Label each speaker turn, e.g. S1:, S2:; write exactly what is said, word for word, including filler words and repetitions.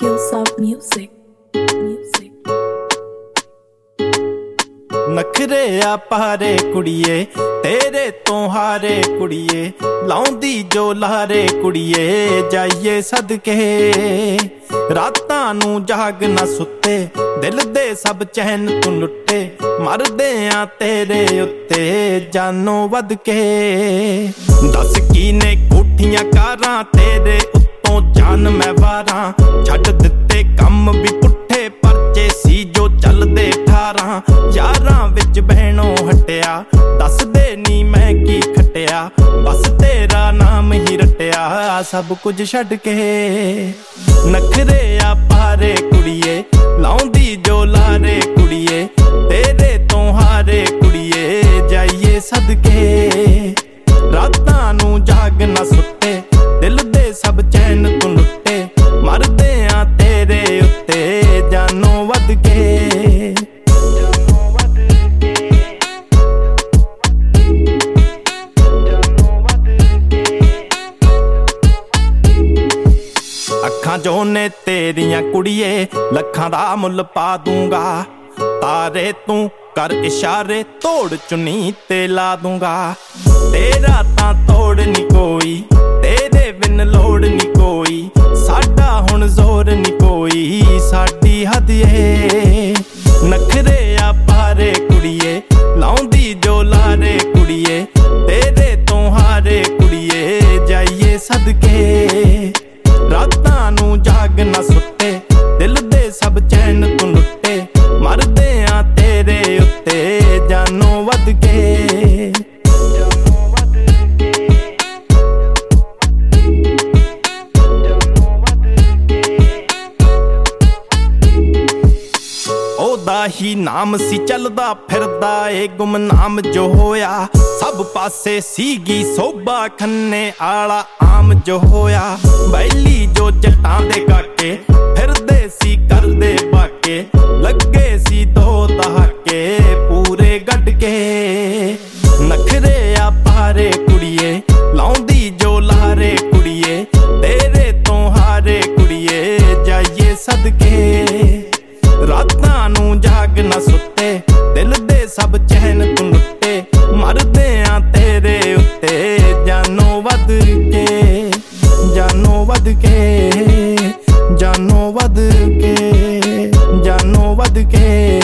S1: Skillsoft Music. Music.
S2: नखरे आ पारे कुड़िए तेरे तो हारे कुड़िए लाउंदी जो लारे कुड़िए जाइए सदके रातां नू जाग ना सुते दिल दे सब चैन तू लुटे मरदे आ तेरे उत्ते जानो वध के दस की ने कोठियां कारां तेरे उत्तों जान मैं वारां छड्ड दिते कम भी पुट्ठे परचे सी जो चलदे ठारां यारां विच बहनों हटिया दस दे नी मैं की खटिया बस तेरा नाम ही रटिया सब कुछ छड्ड के नखरे आ पारे कुड़िए लाउंदी जो लारे कुड़िए तेरे तो हारे कुड़िए जाइए सदके रातां नू जाग ना सुते दिल दे सब चैन तू लुटे मरदे आ तेरे उत्ते जानो वध के अखां जो ने तेरियां कुड़िए लखां दा मुल पा दूंगा तारे तू कर इशारे तोड़ चुनी ते ला दूंगा तेरा तां तोड़ नी कोई तेरे बिन लोड़ नी कोई साडा हुण जोर नी कोई साडी हद ए नखरे आ पारे कुड़िए लाउंदी जो लारे कुड़िए तेरे तो हारे कुड़िए जाइए सदके रातां नू जाग ना सुते दिल दे सब चैन तू लुटे मरदे आ तेरे उत्ते जानो वध के ओदा ही नाम सी चलदा फिरदा ए गुमनाम जो होया सब पासे सीगी सोबा खन्ने आला आम जो होया बैली जो जटां दे काके फिरदे सी करदे बाके लगे सी दो दहाके पूरे गट के नखरे आ पारे कुड़िए लाउंदी जो लारे कुड़िए तेरे तो हारे कुड़िए जाइए सदके रातां नू जाग ना सुते दिल दे सब चैन तू लुटे मरदे आ तेरे उत्ते जानो वध के जानो वध के जानो वध के जानो वध के